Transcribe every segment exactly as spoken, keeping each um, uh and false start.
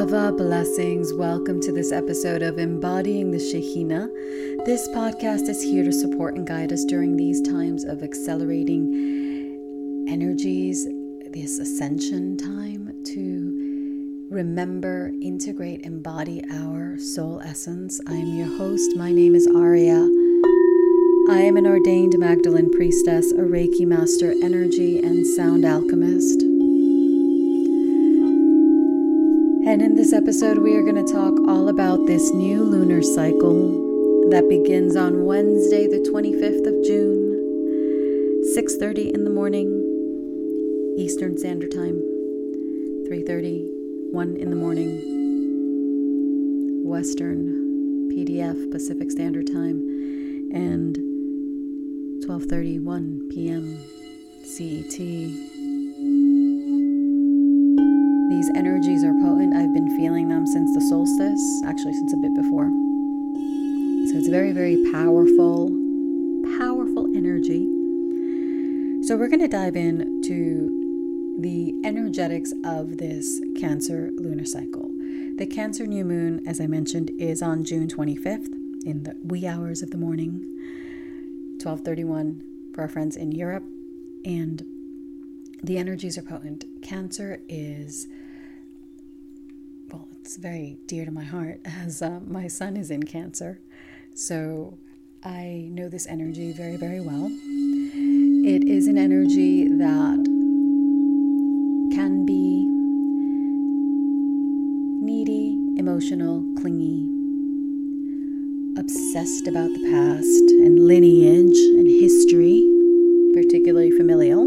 Ahava blessings. Welcome to this episode of Embodying the Shekhinah. This podcast is here to support and guide us during these times of accelerating energies, this ascension time to remember, integrate, embody our soul essence. I am your host. My name is Aria. I am an ordained Magdalene priestess, a Reiki master, energy and sound alchemist. And in this episode, we are going to talk all about this new lunar cycle that begins on Wednesday, the twenty-fifth of June, six thirty in the morning, Eastern Standard Time, three thirty, one in the morning, Western P D F, Pacific Standard Time, and twelve thirty-one p.m. C E T. These energies are potent. I've been feeling them since the solstice, actually since a bit before. So it's very, very powerful, powerful energy. So we're going to dive into the energetics of this Cancer lunar cycle. The Cancer new moon, as I mentioned, is on June twenty-fifth in the wee hours of the morning, twelve thirty-one for our friends in Europe. And the energies are potent. Cancer is, well, it's very dear to my heart as uh, my son is in Cancer. So I know this energy very, very well. It is an energy that can be needy, emotional, clingy, obsessed about the past and lineage and history, particularly familial.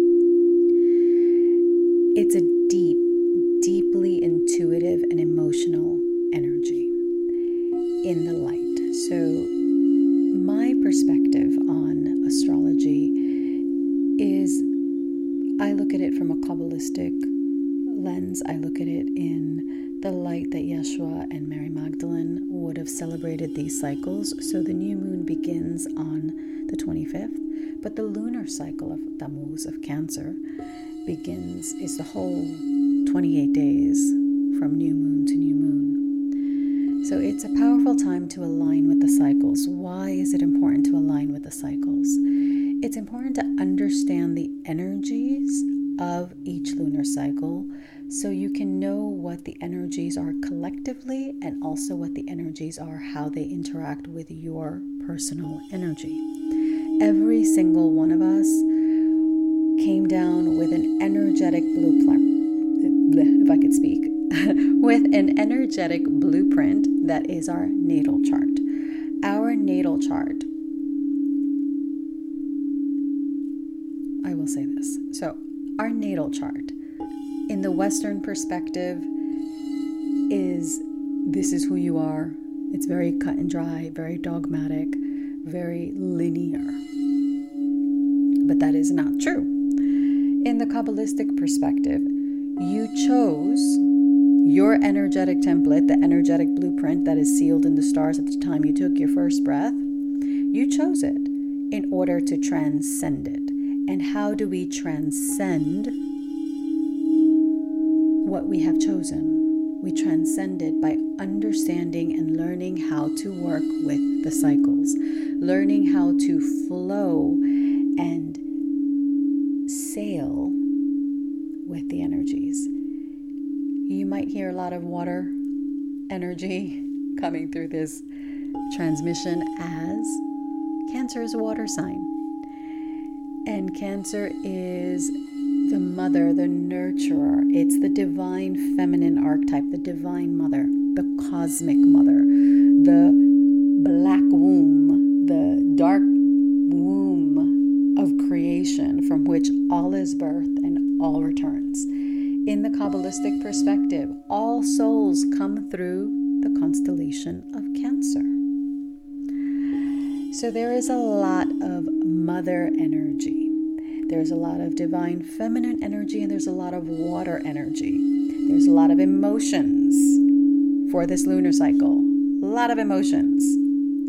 It's a deep, deeply intuitive and emotional energy in the light. So my perspective on astrology is I look at it from a Kabbalistic lens. I look at it in the light that Yeshua and Mary Magdalene would have celebrated these cycles. So the new moon begins on the twenty-fifth, but the lunar cycle of Tammuz, of Cancer, begins, is the whole twenty-eight days from new moon to new moon. So it's a powerful time to align with the cycles. Why is it important to align with the cycles? It's important to understand the energies of each lunar cycle so you can know what the energies are collectively and also what the energies are, how they interact with your personal energy. Every single one of us came down with an energetic blueprint, if I could speak, with an energetic blueprint that is our natal chart. Our natal chart, I will say this. So our natal chart in the Western perspective is, this is who you are. It's very cut and dry, very dogmatic, very linear. But that is not true. In the Kabbalistic perspective, you chose your energetic template, the energetic blueprint that is sealed in the stars at the time you took your first breath. You chose it in order to transcend it. And how do we transcend what we have chosen? We transcend it by understanding and learning how to work with the cycles, learning how to flow and sail with the energies. You might hear a lot of water energy coming through this transmission, as Cancer is a water sign. And Cancer is the mother, the nurturer. It's the divine feminine archetype, the divine mother, the cosmic mother, the black womb, the dark womb of creation from which all is birthed and all returns. In the Kabbalistic perspective, all souls come through the constellation of Cancer. So there is a lot of mother energy. There's a lot of divine feminine energy, and there's a lot of water energy. There's a lot of emotions for this lunar cycle. A lot of emotions.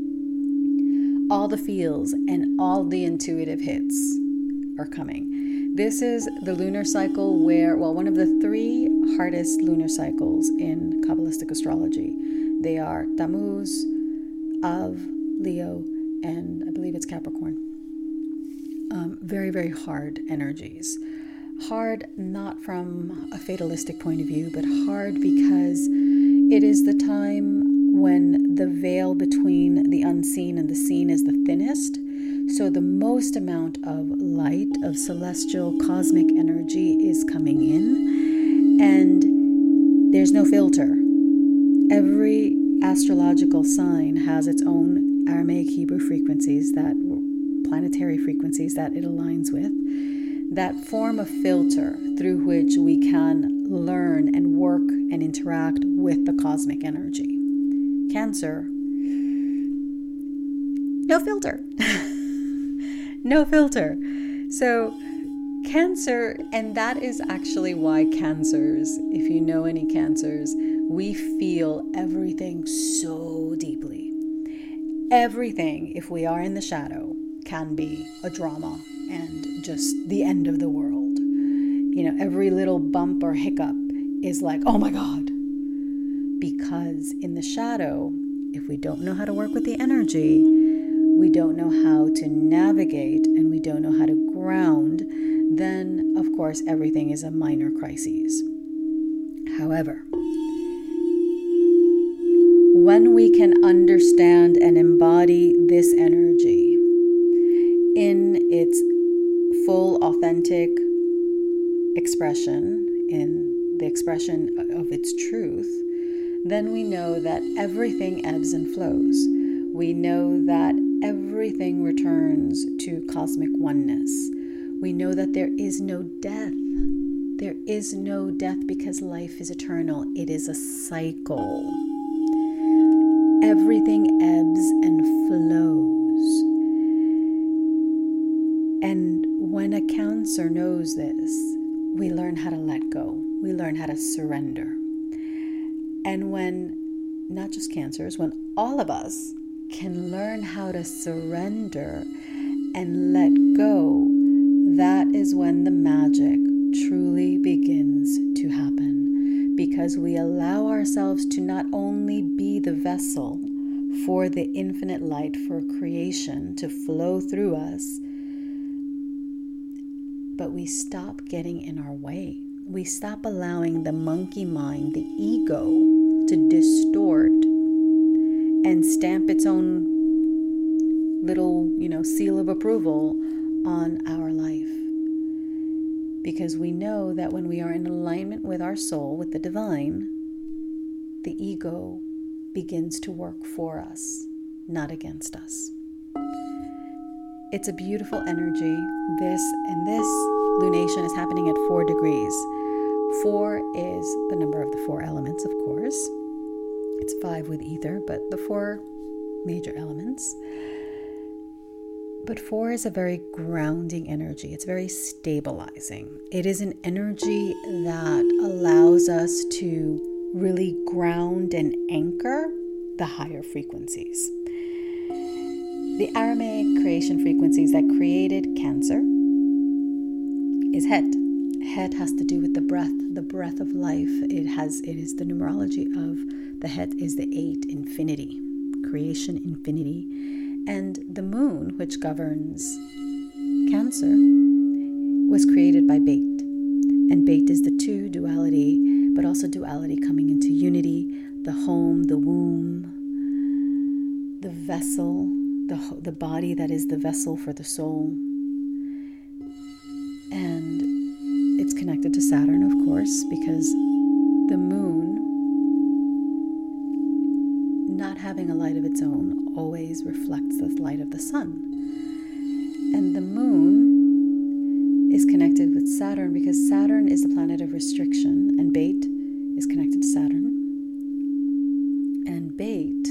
All the feels and all the intuitive hits are coming. This is the lunar cycle where, well, one of the three hardest lunar cycles in Kabbalistic astrology. They are Tammuz, Av, Leo, and I believe it's Capricorn. Um, very, very hard energies. Hard not from a fatalistic point of view, but hard because it is the time when the veil between the unseen and the seen is the thinnest. So the most amount of light, of celestial cosmic energy is coming in, and there's no filter. Every astrological sign has its own Aramaic Hebrew frequencies, that planetary frequencies that it aligns with, that form a filter through which we can learn and work and interact with the cosmic energy. Cancer, no filter. No filter. So Cancer, and that is actually why Cancers, if you know any Cancers, we feel everything so deeply. Everything, if we are in the shadow, can be a drama and just the end of the world. You know, every little bump or hiccup is like, oh my God. Because in the shadow, if we don't know how to work with the energy, we don't know how to navigate, and we don't know how to ground, then of course everything is a minor crisis. However, when we can understand and embody this energy in its full authentic expression, in the expression of its truth, then we know that everything ebbs and flows. We know that everything returns to cosmic oneness. We know that there is no death. There is no death because life is eternal. It is a cycle. Everything ebbs and flows. And when a Cancer knows this, we learn how to let go. We learn how to surrender. And when, not just Cancers, when all of us can learn how to surrender and let go, that is when the magic truly begins to happen, because we allow ourselves to not only be the vessel for the infinite light, for creation to flow through us, but we stop getting in our way. We stop allowing the monkey mind, the ego, to distort and stamp its own little, you know, seal of approval on our life. Because we know that when we are in alignment with our soul, with the divine, the ego begins to work for us, not against us. It's a beautiful energy. This and this lunation is happening at four degrees. Four is the number of the four elements, of course. It's five with ether, but the four major elements. But four is a very grounding energy. It's very stabilizing. It is an energy that allows us to really ground and anchor the higher frequencies. The Aramaic creation frequencies that created Cancer is Het. Het has to do with the breath, the breath of life. It has, it is the numerology of the Het is the eight, infinity, creation, infinity. And the moon, which governs Cancer, was created by Beit. And Beit is the two, duality, but also duality coming into unity, the home, the womb, the vessel, the, the body that is the vessel for the soul. And it's connected to Saturn, of course, because the moon, not having a light of its own, always reflects the light of the sun. And the moon is connected with Saturn because Saturn is the planet of restriction, and Beit is connected to Saturn. And Beit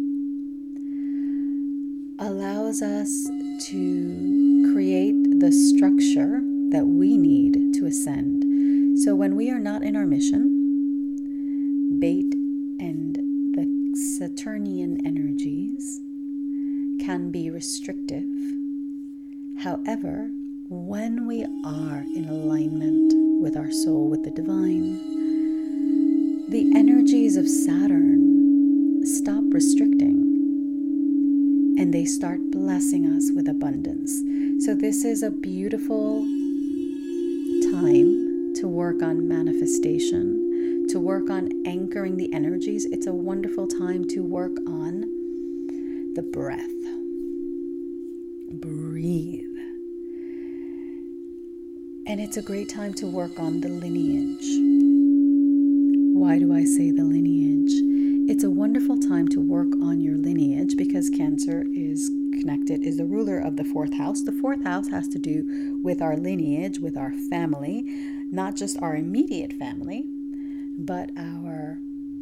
allows us to create the structure that we need to ascend. So when we are not in our mission, Beit and the Saturnian energies can be restrictive. However, when we are in alignment with our soul, with the divine, the energies of Saturn stop restricting and they start blessing us with abundance. So this is a beautiful time to work on manifestation, to work on anchoring the energies. It's a wonderful time to work on the breath. Breathe. And it's a great time to work on the lineage. Why do I say the lineage? It's a wonderful time to work on your lineage because Cancer is connected, is the ruler of the fourth house. The fourth house has to do with our lineage, with our family, not just our immediate family, but our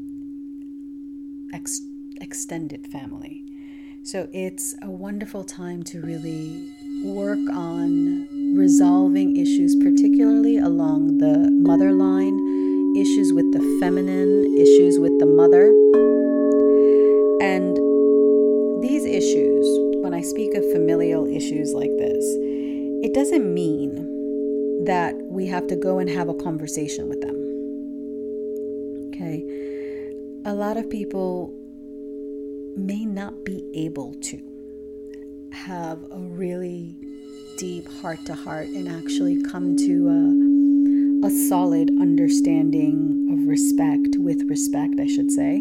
ex- extended family. So it's a wonderful time to really work on resolving issues, particularly along the mother line, issues with the feminine, issues with the mother. And these issues, when I speak of familial issues like this, it doesn't mean that we have to go and have a conversation with them. Okay? A lot of people may not be able to have a really deep heart-to-heart and actually come to a, a solid understanding of respect, with respect, I should say.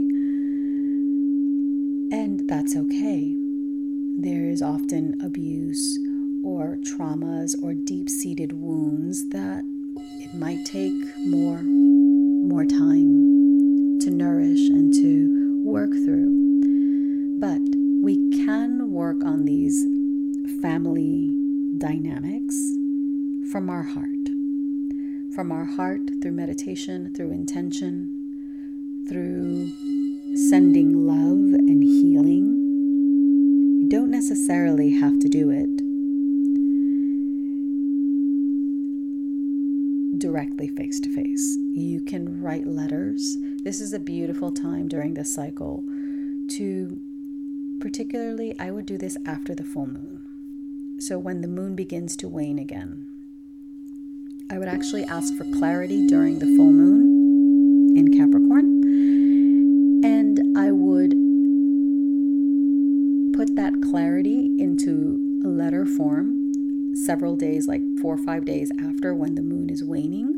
And that's okay. There is often abuse or traumas or deep-seated wounds that it might take more, more time to nourish and to work through. But we can work on these family dynamics from our heart. From our heart, through meditation, through intention, through sending love and healing. You don't necessarily have to do it directly face to face. You can write letters. This is a beautiful time during this cycle to, particularly, I would do this after the full moon. So when the moon begins to wane again, I would actually ask for clarity during the full moon in Capricorn. And I would put that clarity into a letter form several days, like four or five days after when the moon is waning.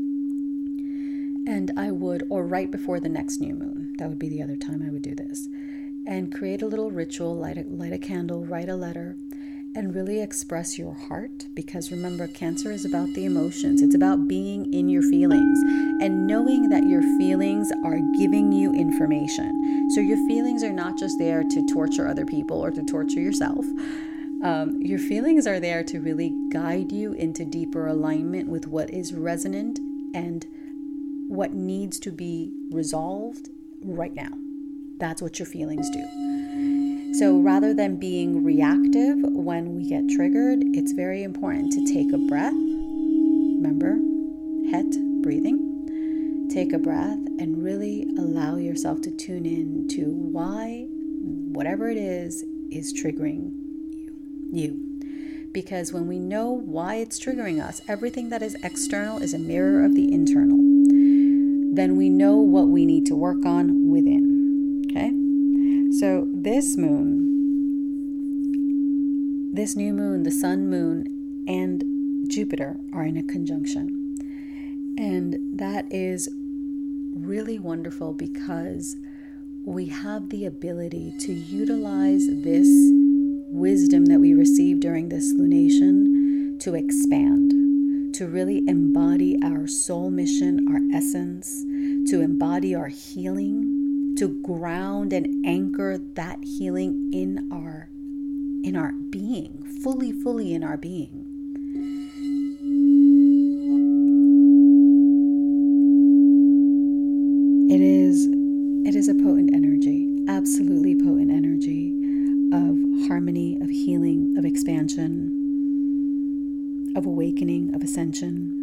And I would, or right before the next new moon, that would be the other time I would do this. And create a little ritual, light a, light a candle, write a letter, and really express your heart. Because remember, Cancer is about the emotions. It's about being in your feelings and knowing that your feelings are giving you information. So your feelings are not just there to torture other people or to torture yourself. Um, your feelings are there to really guide you into deeper alignment with what is resonant and what needs to be resolved right now. That's what your feelings do. So rather than being reactive when we get triggered, it's very important to take a breath. Remember, het, breathing. Take a breath and really allow yourself to tune in to why whatever it is is triggering you. you. Because when we know why it's triggering us, everything that is external is a mirror of the internal. Then we know what we need to work on within. Okay? So this moon, this new moon, the sun, moon, and Jupiter are in a conjunction. And that is really wonderful because we have the ability to utilize this wisdom that we receive during this lunation to expand, to really embody our soul mission, our essence, to embody our healing, to ground and anchor that healing in our in our being, fully, fully in our being. It is it is a potent energy, absolutely potent energy of harmony, of healing, of expansion, of awakening, of ascension.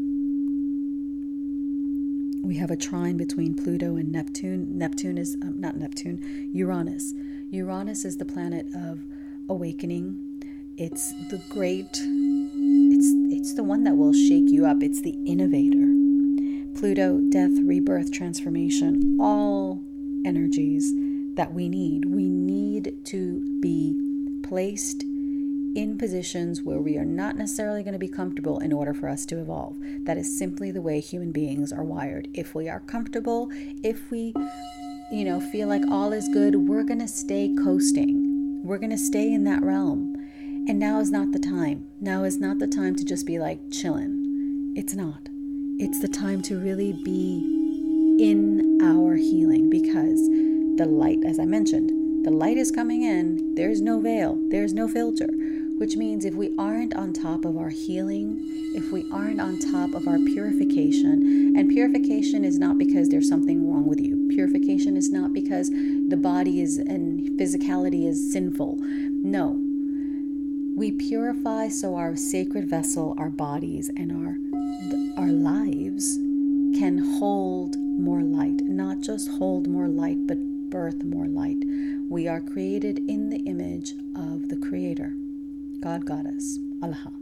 We have a trine between Pluto and Neptune. Neptune is, um, not Neptune, Uranus. Uranus is the planet of awakening. It's the great, it's it's the one that will shake you up. It's the innovator. Pluto, death, rebirth, transformation, all energies that we need. We need to be placed in positions where we are not necessarily going to be comfortable in order for us to evolve. That is simply the way human beings are wired. If we are comfortable, if we, you know, feel like all is good, we're going to stay coasting. We're going to stay in that realm. And now is not the time. Now is not the time to just be like chilling. It's not. It's the time to really be in our healing, because the light, as I mentioned, the light is coming in. There's no veil. There's no filter, which means if we aren't on top of our healing, if we aren't on top of our purification, and purification is not because there's something wrong with you. Purification is not because the body is and physicality is sinful. No. We purify so our sacred vessel, our bodies, and our our lives can hold more light. Not just hold more light, but birth more light. We are created in the image of the Creator, God, Goddess, Allah.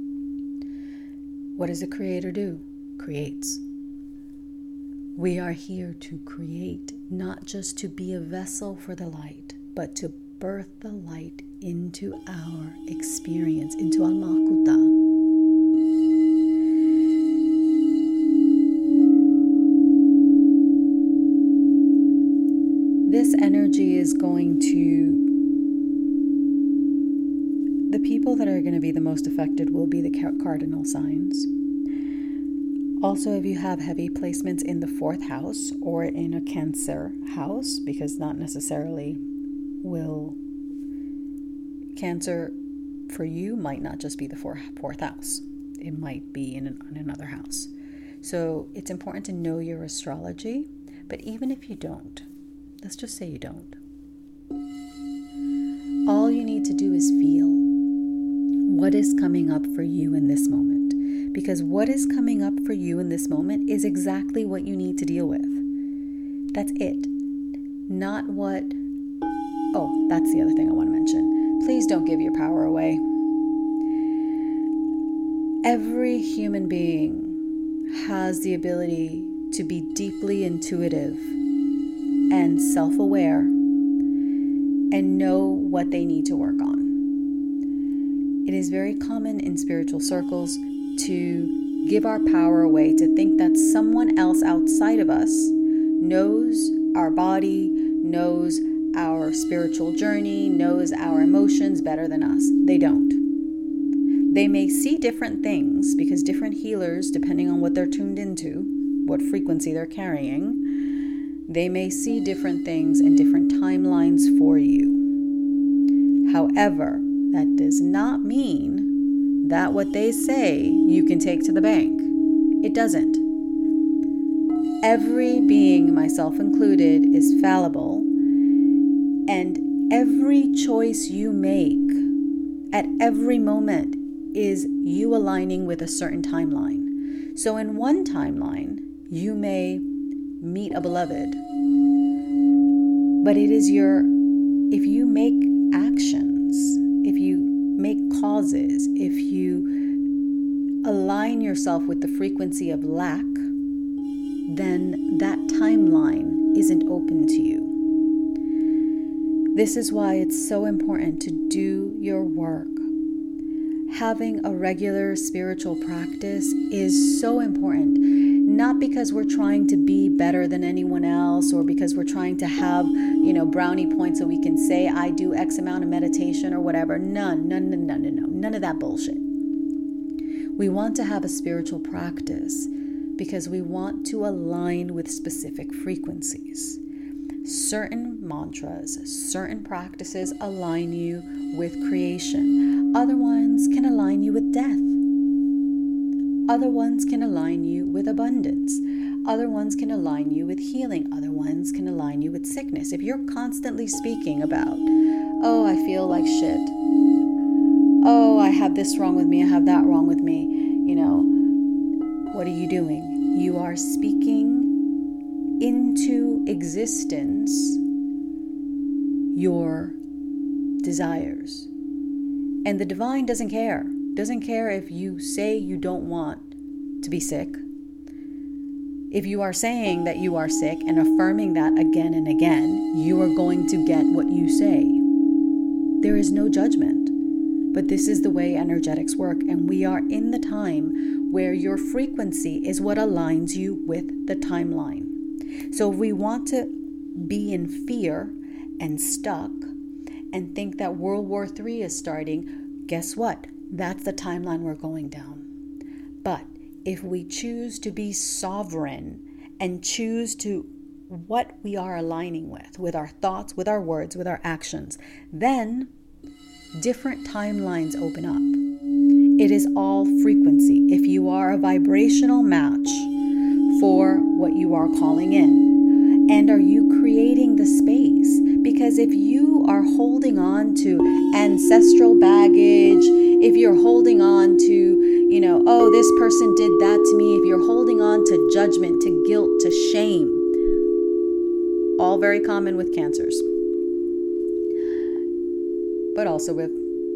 What does the Creator do? Creates. We are here to create, not just to be a vessel for the light, but to birth the light into our experience, into Al-Makuta. This energy is going to, the people that are going to be the most affected will be the cardinal signs. Also, if you have heavy placements in the fourth house or in a Cancer house, because not necessarily will Cancer for you might not just be the fourth, fourth house. It might be in, an, in another house. So it's important to know your astrology. But even if you don't, let's just say you don't, all you need to do is feel what is coming up for you in this moment. Because what is coming up for you in this moment is exactly what you need to deal with. That's it. Not what... Oh, that's the other thing I want to mention. Please don't give your power away. Every human being has the ability to be deeply intuitive and self-aware and know what they need to work on. It is very common in spiritual circles to give our power away, to think that someone else outside of us knows our body, knows our spiritual journey, knows our emotions better than us. They don't. They may see different things because different healers, depending on what they're tuned into, what frequency they're carrying, they may see different things and different timelines for you. However, that does not mean that what they say you can take to the bank. It doesn't. Every being, myself included, is fallible. And every choice you make at every moment is you aligning with a certain timeline. So in one timeline, you may meet a beloved, but it is your, if you make actions, if you make causes, if you align yourself with the frequency of lack, then that timeline isn't open to you. This is why it's so important to do your work. Having a regular spiritual practice is so important, not because we're trying to be better than anyone else or because we're trying to have, you know, brownie points so we can say I do X amount of meditation or whatever. None, none, none, none, none, none of that bullshit. We want to have a spiritual practice because we want to align with specific frequencies. Certain mantras, certain practices align you with creation. Other ones can align you with death. Other ones can align you with abundance. Other ones can align you with healing. Other ones can align you with sickness. If you're constantly speaking about, oh, I feel like shit. Oh, I have this wrong with me. I have that wrong with me. You know, what are you doing? You are speaking into existence your desires. And the divine doesn't care. Doesn't care if you say you don't want to be sick. If you are saying that you are sick and affirming that again and again, you are going to get what you say. There is no judgment, but this is the way energetics work, and we are in the time where your frequency is what aligns you with the timeline. So if we want to be in fear and stuck and think that World War Three is starting, guess what? That's the timeline we're going down. But if we choose to be sovereign and choose to what we are aligning with, with our thoughts, with our words, with our actions, then different timelines open up. It is all frequency. If you are a vibrational match for what you are calling in, and are you creating the space? Because if you are holding on to ancestral baggage, if you're holding on to, you know, oh, this person did that to me, if you're holding on to judgment, to guilt, to shame, all very common with cancers, but also with,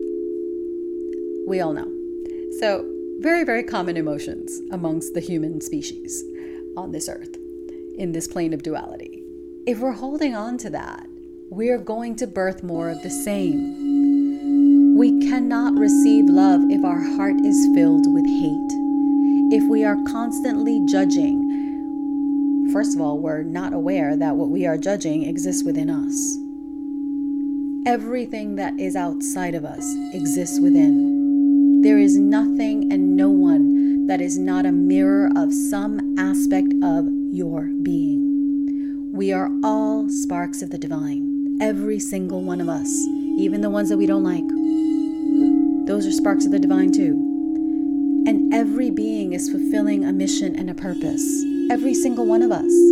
we all know. So very, very common emotions amongst the human species on this earth, in this plane of duality. If we're holding on to that, we are going to birth more of the same. We cannot receive love if our heart is filled with hate. If we are constantly judging, first of all, we're not aware that what we are judging exists within us. Everything that is outside of us exists within. There is nothing and no one that is not a mirror of some aspect of your being. We are all sparks of the divine. Every single one of us, even the ones that we don't like. Those are sparks of the divine too. And every being is fulfilling a mission and a purpose. Every single one of us.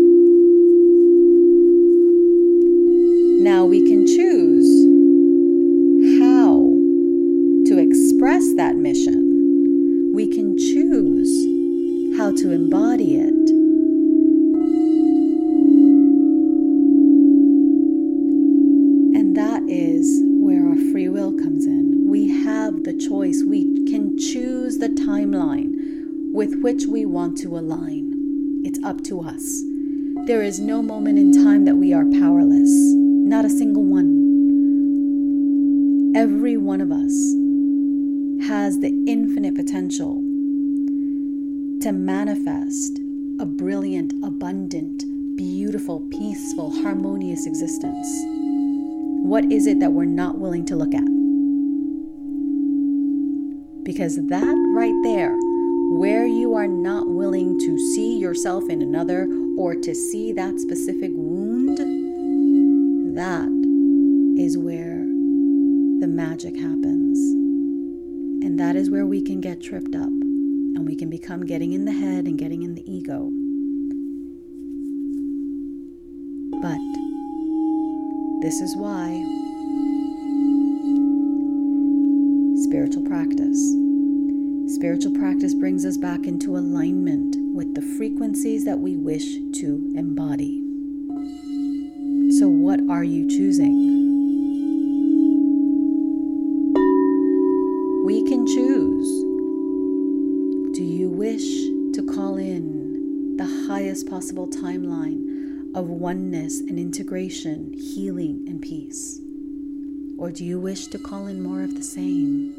Now we can choose how to express that mission. We can choose how to embody it. And that is where our free will comes in. We have the choice. We can choose the timeline with which we want to align. It's up to us. There is no moment in time that we are powerless. Not a single one. Every one of us has the infinite potential to manifest a brilliant, abundant, beautiful, peaceful, harmonious existence. What is it that we're not willing to look at? Because that right there, where you are not willing to see yourself in another or to see that specific wound, that is where the magic happens. And that is where we can get tripped up and we can become getting in the head and getting in the ego. But this is why spiritual practice. Spiritual practice brings us back into alignment with the frequencies that we wish to embody. So what are you choosing? We can choose. Do you wish to call in the highest possible timeline of oneness and integration, healing and peace? Or do you wish to call in more of the same?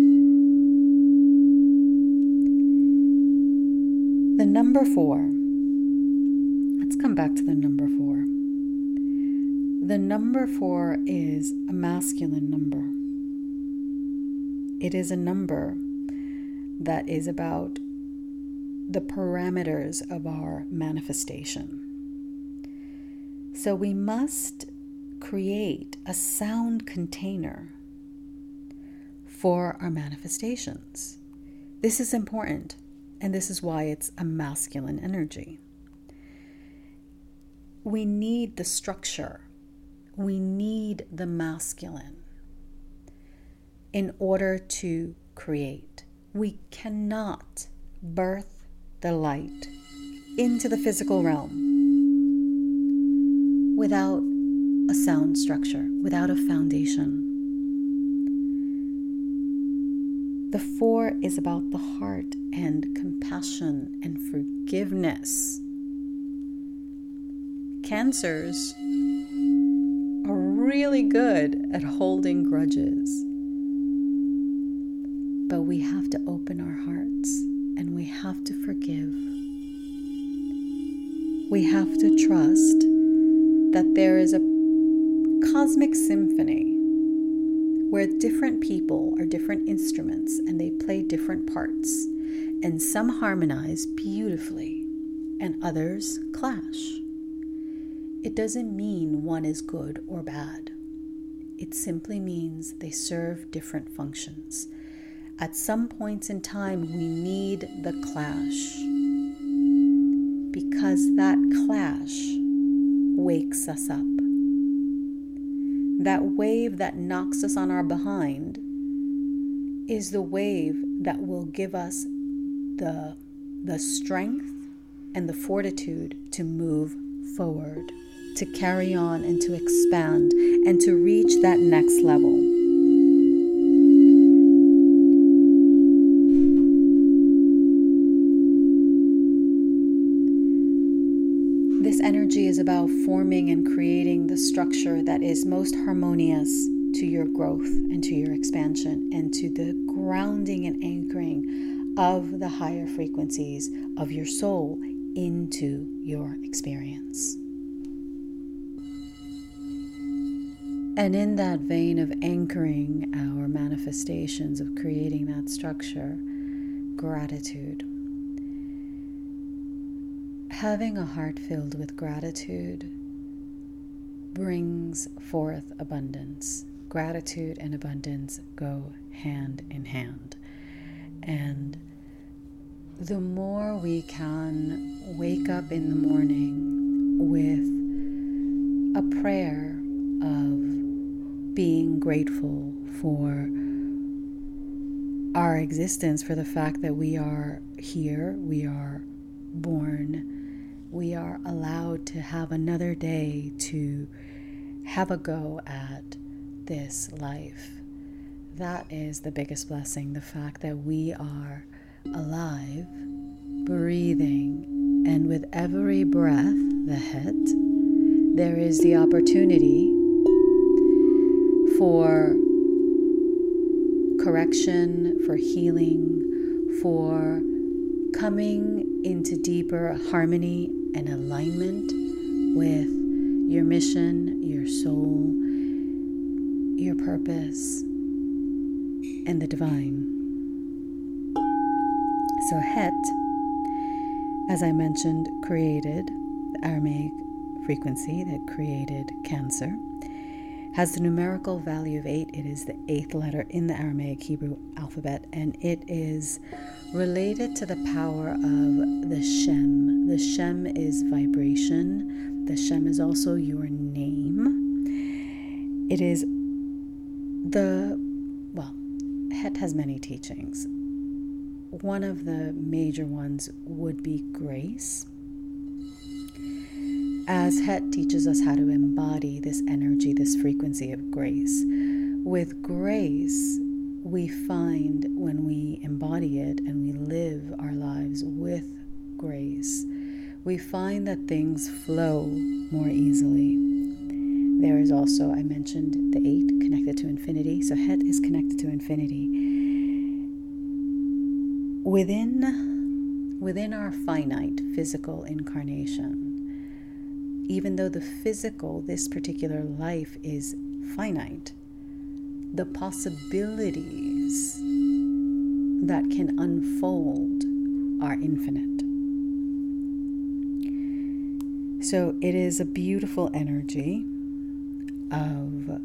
The number four. Let's come back to the number four. The number four is a masculine number. It is a number that is about the parameters of our manifestation. So we must create a sound container for our manifestations. This is important, and this is why it's a masculine energy. We need the structure. We need the masculine in order to create. We cannot birth the light into the physical realm without a sound structure, without a foundation. The four is about the heart and compassion and forgiveness. Cancers are really good at holding grudges. But we have to open our hearts and we have to forgive. We have to trust that there is a cosmic symphony where different people are different instruments and they play different parts, and some harmonize beautifully and others clash. It doesn't mean one is good or bad. It simply means they serve different functions. At some points in time, we need the clash because that clash wakes us up. That wave that knocks us on our behind is the wave that will give us the, the strength and the fortitude to move forward, to carry on and to expand and to reach that next level. This energy is about forming and creating the structure that is most harmonious to your growth and to your expansion and to the grounding and anchoring of the higher frequencies of your soul into your experience. And in that vein of anchoring our manifestations, of creating that structure, gratitude. Having a heart filled with gratitude brings forth abundance. Gratitude and abundance go hand in hand. And the more we can wake up in the morning with a prayer of being grateful for our existence, for the fact that we are here, we are born, we are allowed to have another day to have a go at this life. That is the biggest blessing, the fact that we are alive, breathing, and with every breath, the het, there is the opportunity for correction, for healing, for coming into deeper harmony and alignment with your mission, your soul, your purpose, and the divine. So Het, as I mentioned, created the Aramaic frequency that created Cancer, has the numerical value of eight. It is the eighth letter in the Aramaic Hebrew alphabet, and it is related to the power of the Shem. The Shem is vibration. The Shem is also your name. It is the, well, Het has many teachings. One of the major ones would be grace. As Het teaches us how to embody this energy, this frequency of grace. With grace, we find when we embody it and we live our lives with grace, we find that things flow more easily. There is also, I mentioned the eight connected to infinity. So Het is connected to infinity. Within, within our finite physical incarnation, even though the physical, this particular life is finite, the possibilities that can unfold are infinite. So it is a beautiful energy of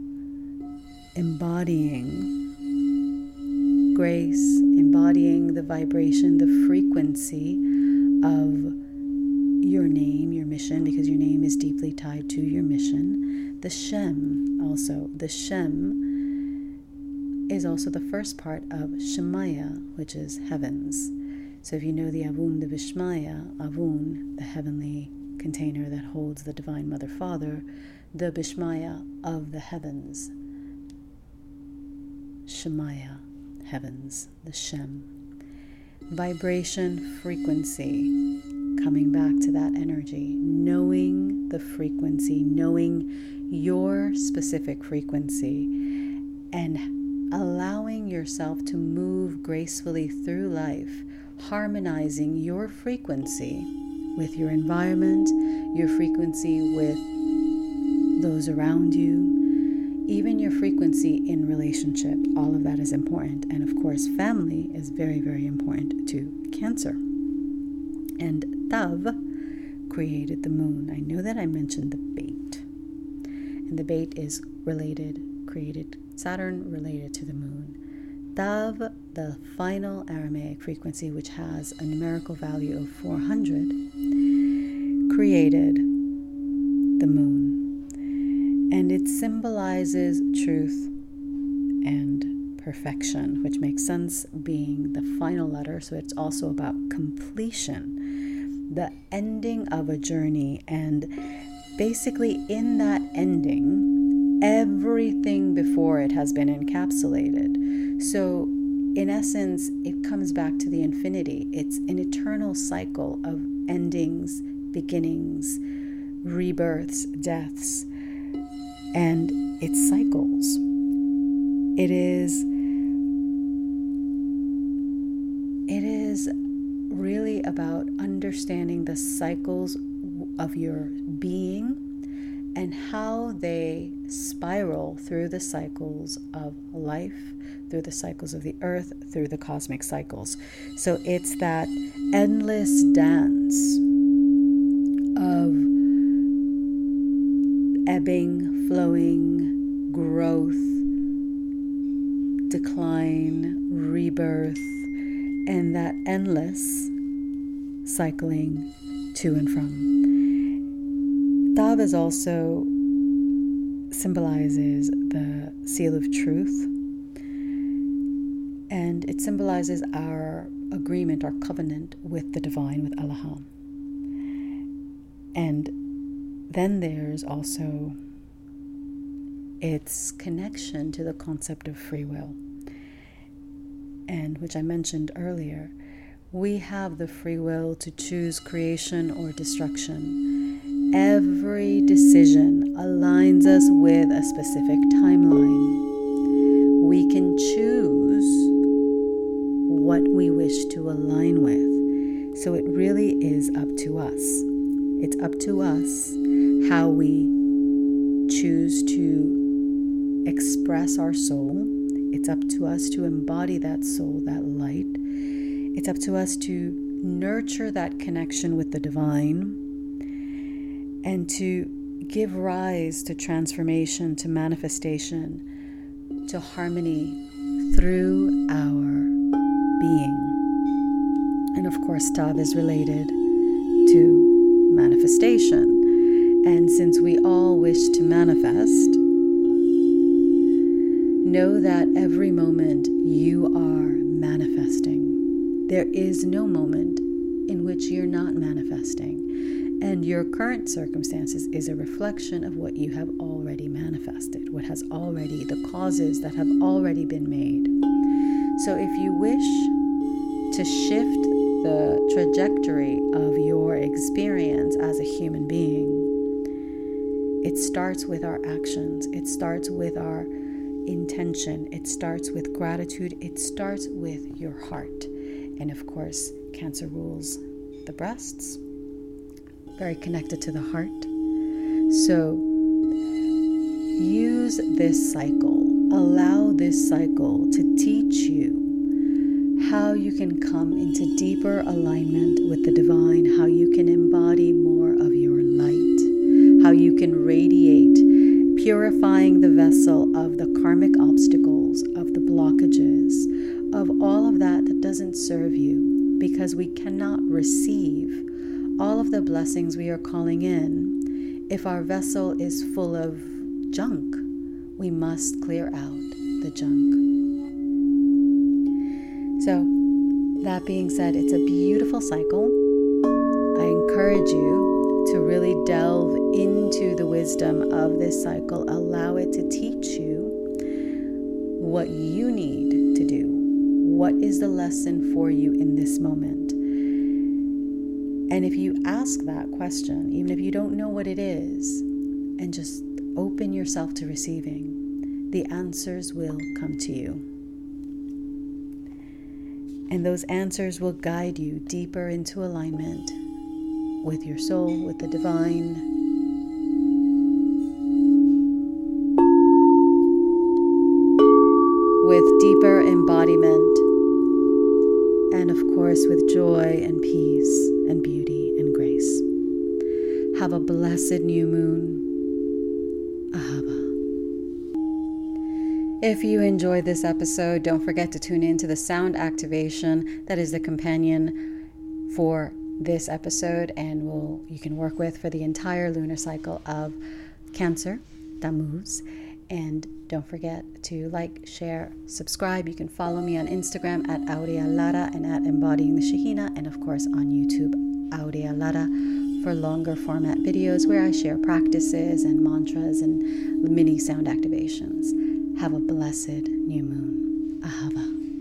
embodying grace, embodying the vibration, the frequency of your name, your mission, because your name is deeply tied to your mission. The Shem also. The Shem is also the first part of Shemaya, which is heavens. So if you know the Avun, the Bishmaya, Avun, the heavenly container that holds the Divine Mother Father, the Bishmaya of the heavens, Shemaya, heavens, the Shem. Vibration, frequency, coming back to that energy, knowing the frequency, knowing your specific frequency, and allowing yourself to move gracefully through life, harmonizing your frequency with your environment, your frequency with those around you, even your frequency in relationship. All of that is important. And of course, family is very, very important to Cancer. And Tav created the moon. I know that I mentioned the Beit. And the Beit is related, created Saturn related to the moon. Tav, the final Aramaic frequency, which has a numerical value of four hundred, created the moon. And it symbolizes truth and perfection, which makes sense being the final letter. So it's also about completion, the ending of a journey. And basically in that ending, everything before it has been encapsulated. So in essence, it comes back to the infinity. It's an eternal cycle of endings, beginnings, rebirths, deaths, and its cycles. It is, it is really about understanding the cycles of your being and how they spiral through the cycles of life, through the cycles of the earth, through the cosmic cycles. So it's that endless dance of ebbing, flowing, growth, decline, rebirth, and that endless cycling to and from. Tav is also symbolizes the seal of truth, and it symbolizes our agreement, our covenant with the divine, with Allah. And then there's also its connection to the concept of free will, and which I mentioned earlier. We have the free will to choose creation or destruction. Every decision aligns us with a specific timeline. We can choose what we wish to align with. So it really is up to us. It's up to us how we choose to express our soul. It's up to us to embody that soul, that light. It's up to us to nurture that connection with the divine and to give rise to transformation, to manifestation, to harmony through our being. And of course, Tav is related to manifestation. And since we all wish to manifest, know that every moment you are manifesting. There is no moment in which you're not manifesting. And your current circumstances is a reflection of what you have already manifested, what has already, the causes that have already been made. So if you wish to shift the trajectory of your experience as a human being, it starts with our actions. It starts with our intention. It starts with gratitude. It starts with your heart. And of course, Cancer rules the breasts, very connected to the heart. So use this cycle, allow this cycle to teach you how you can come into deeper alignment with the divine, how you can embody more of your light, how you can radiate, purifying the vessel of the karmic obstacles, of the blockages, of all of that that doesn't serve you, because we cannot receive all of the blessings we are calling in if our vessel is full of junk. We must clear out the junk. So, that being said, it's a beautiful cycle. I encourage you to really delve into the wisdom of this cycle. Allow it to teach you what you need to do, What is the lesson for you in this moment? And if you ask that question, even if you don't know what it is, and just open yourself to receiving, the answers will come to you. And those answers will guide you deeper into alignment with your soul, with the divine. With deeper embodiment. And of course, with joy and peace and beauty and grace. Have a blessed new moon. Ahava. If you enjoyed this episode, don't forget to tune in to the sound activation that is the companion for this episode and will you can work with for the entire lunar cycle of Cancer, Tammuz. And don't forget to like, share, subscribe. You can follow me on Instagram at Aurea Lara and at Embodying the Shekhinah, and of course on YouTube, Aurea Lara, for longer format videos where I share practices and mantras and mini sound activations. Have a blessed new moon. Ahava.